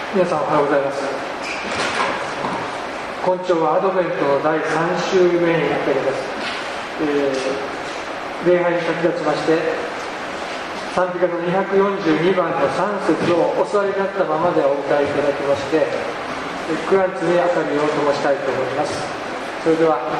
皆さんおはようございます。今朝はアドベントの第3週目になっております。礼拝に先立ちまして賛美歌の242番の3節をお座りになったままでお歌いいただきまして、クランツに明かりを灯したいと思います。それでは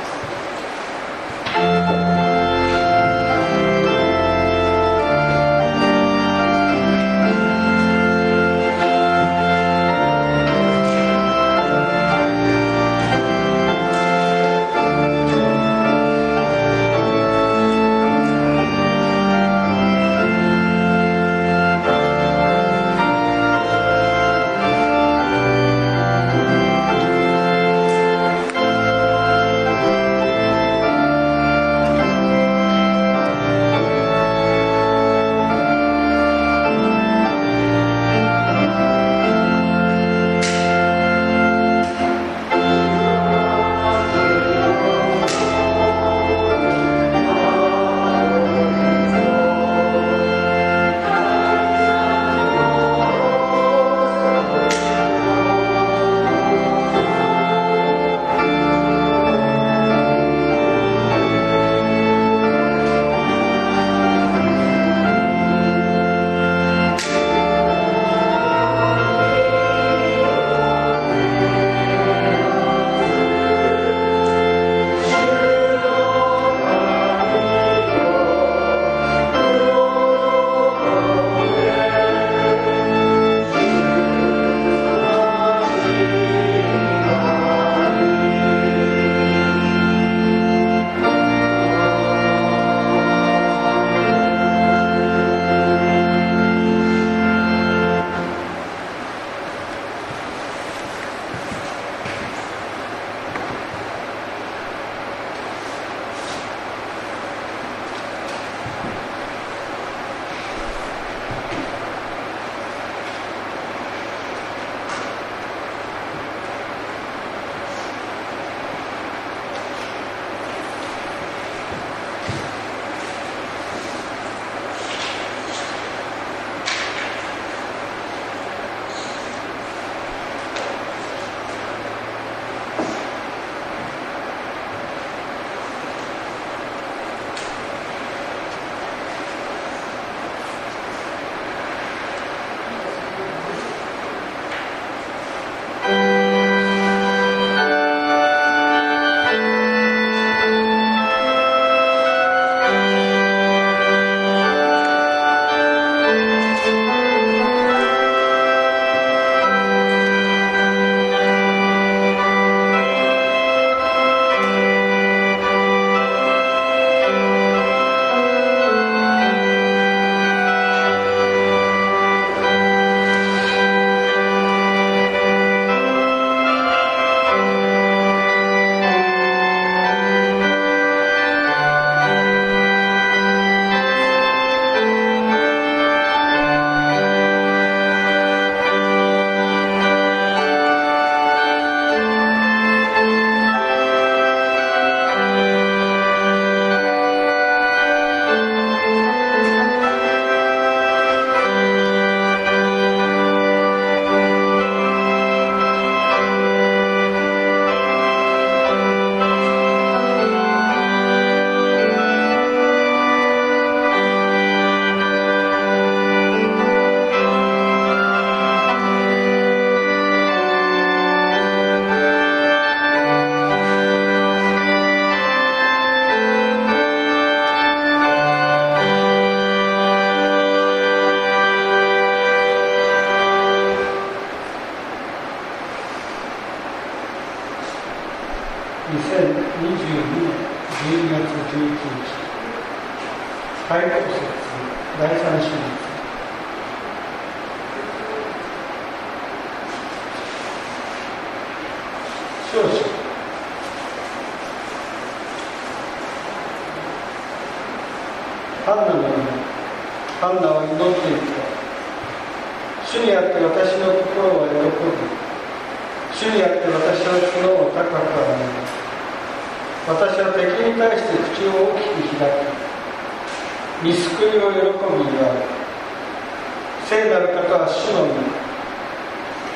ハンナは祈っていた。主にあって私の心は喜び、主にあって私の角を高く上げる。私は敵に対して口を大きく開き、見救いを喜び祝う。聖なる方は主の御。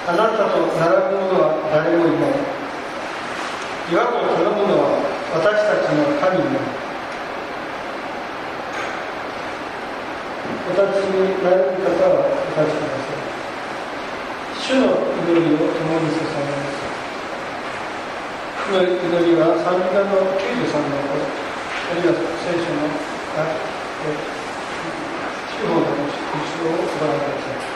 あなたと並ぶ者は誰もいない。岩と頼むのは私たちの神になる。お立ちになる方はお立ちください。主の祈りを共に捧げます。主の祈りは賛美歌の93の頃、あるいは聖書の地方の後ろをご覧ください。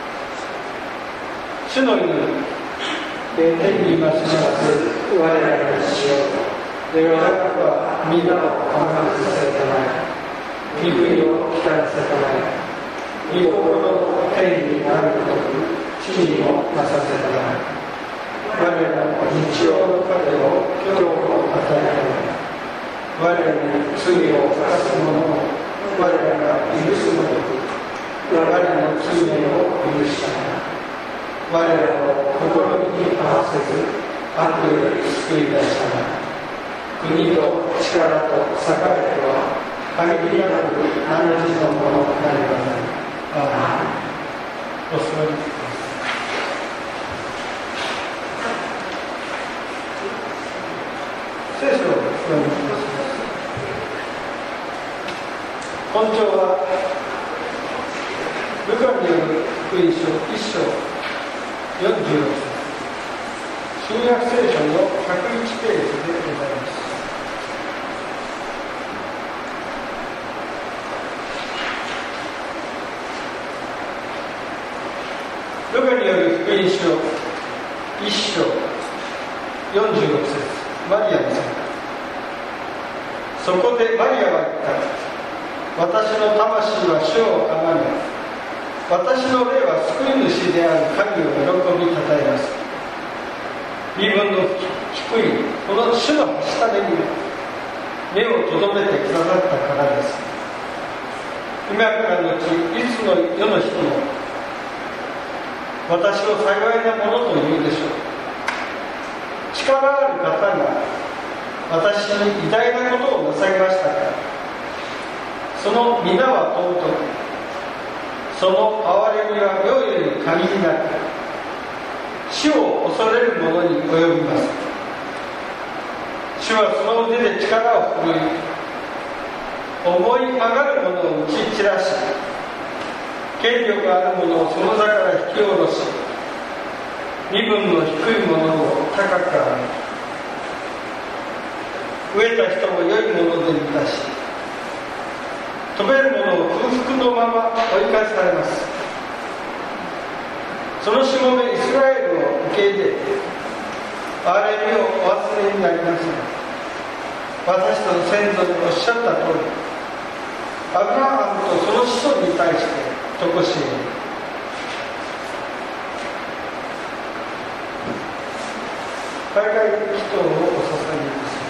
主の祈り、天にいます我らの主よ、願わくは皆を甘くさせたまえ、御国を来らせたまえ、御心の天になることく、地にもなさせたまえ。我らの日曜の糧を今日も与えたまえ。我らに罪を犯す者を我らが許すごとく、我らの罪を許したまえ。我らを試みに合わせず悪より救い出したまえ。国と力と栄えとは限りなく汝のものなればなり。アーメン。お座りください。聖書をお読みします。本章はルカによる福音書1章46節、新約聖書の101ページでございます。ルカによる福音書1章46節、マリアにさん。そこでマリアは言った。私の魂は主をあがめ、私の霊は救い主である神を喜びたたえます。身分の低いこの主のはしために目をとどめてくださったからです。今からのちいつの世の人も私を幸いなものと言うでしょう。力ある方が私に偉大なことをなさいましたから、その皆は尊く、その憐れみは世より限りなく、死を恐れる者に及びます。主はその腕で力を振るい、思い上がる者を打ち散らし、権力ある者をその座から引き下ろし、身分の低い者を高く上げ、飢えた人も良いもので満たし、飛べる者を空腹のまま追い返されます。そのしもべイスラエルを受け入れ、憐れみをお忘れになりますが、私たちの先祖におっしゃった通り、アブラハムとその子孫に対して常しえる。海外祈祷をお捧げいたします。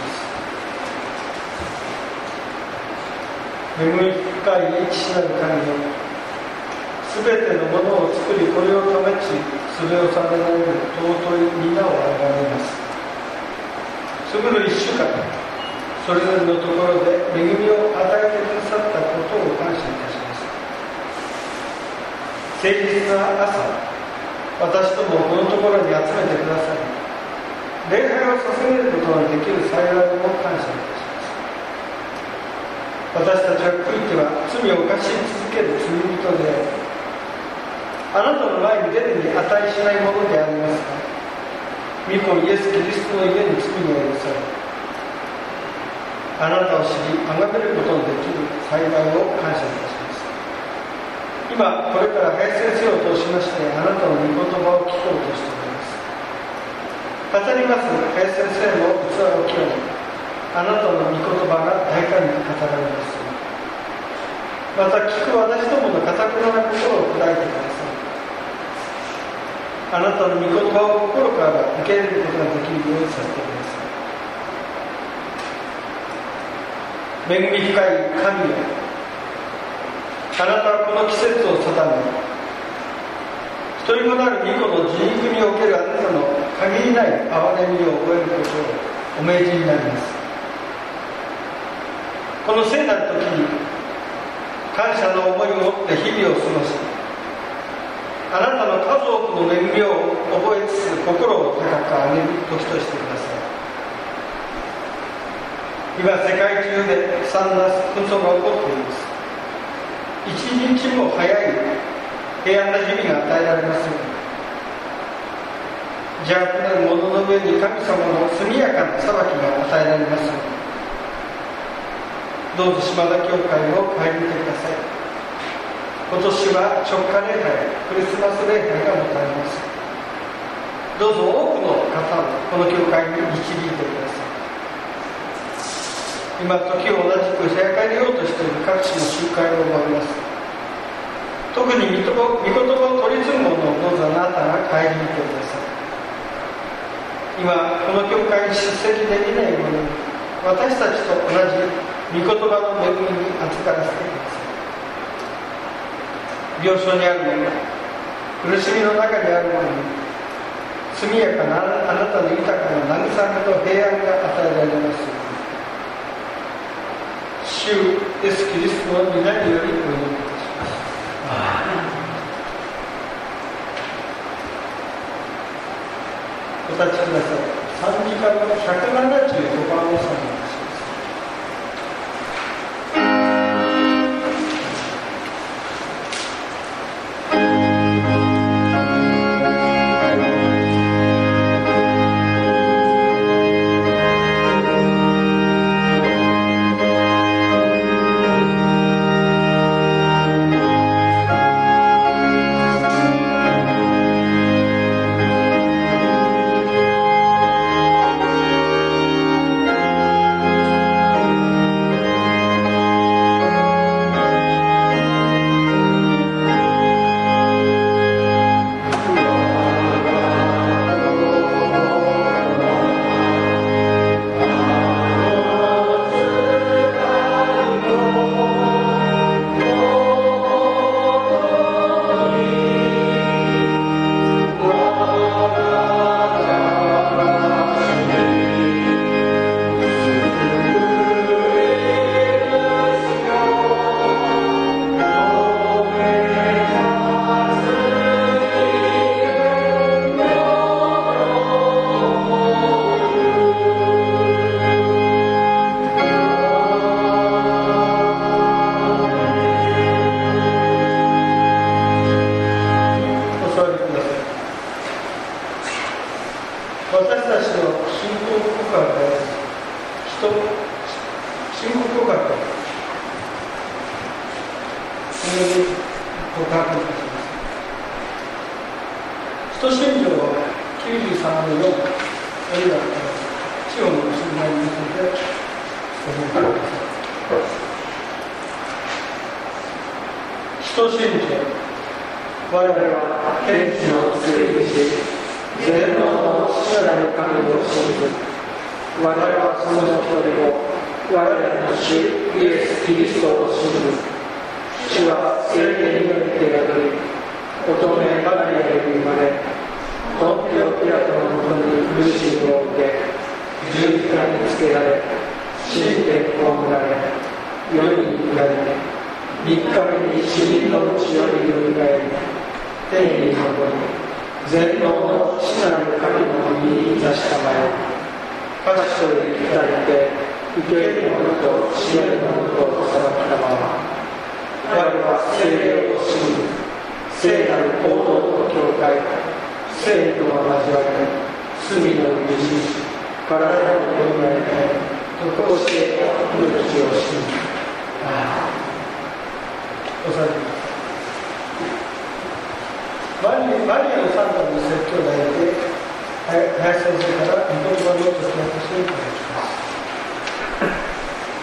恵み深い父なる神よ、すべてのものを作り、これを保ち、それをされられる尊い皆をあがめます。過ぐる一週間、それぞれのところで恵みを与えてくださったことを感謝いたします。誠実な朝、私どもをこのところに集めてください。礼拝を捧げることができる幸いを感謝いたします。私たちは悔いては罪を犯し続ける罪人であなたの前に出るに値しないものでありますが、御子イエス・キリストの家に罪を許され、あなたを知り崇めることのできる幸いを感謝いたします。今これから林先生を通しまして、あなたの御言葉を聞こうとしております。語ります林先生の器を清め、あなたの御言葉が大胆に語られます。また聞く私どもの堅くなな心を砕いてください。あなたの御言葉を心から受け入れることができるようにさせてください。恵み深い神よ、あなたはこの季節を定め、一人もなる御子の人育におけるあなたの限りない憐れみを覚えることをお命じになります。この聖なる時に感謝の思いを持って日々を過ごし、 あなたの数多くの恵みを覚えつつ心を高く上げる時としてください。今世界中で悲惨な紛争が起こっています。一日も早い平安な日々が与えられますように、邪悪なる者の上に神様の速やかな裁きが与えられますように、どうぞ島田教会を顧みてください。今年は直下礼拝、クリスマス礼拝が持たれます。どうぞ多くの方をこの教会に導いてください。今時を同じく開かれようとしている各地の集会を思います。特に御言葉を取り継ぐ者をどうぞあなたが顧みてください。今この教会に出席できない者に、私たちと同じ御言葉の恵みに預からせてください。病床にある者、苦しみの中にある者に、速やかなあなたの豊かな慰めと平安が与えられますように、主イエスキリストの皆によりお祈りいたします。お立ちください。賛美歌の175番を賛美いたします。マリアのサンタの説教を抱いて林先生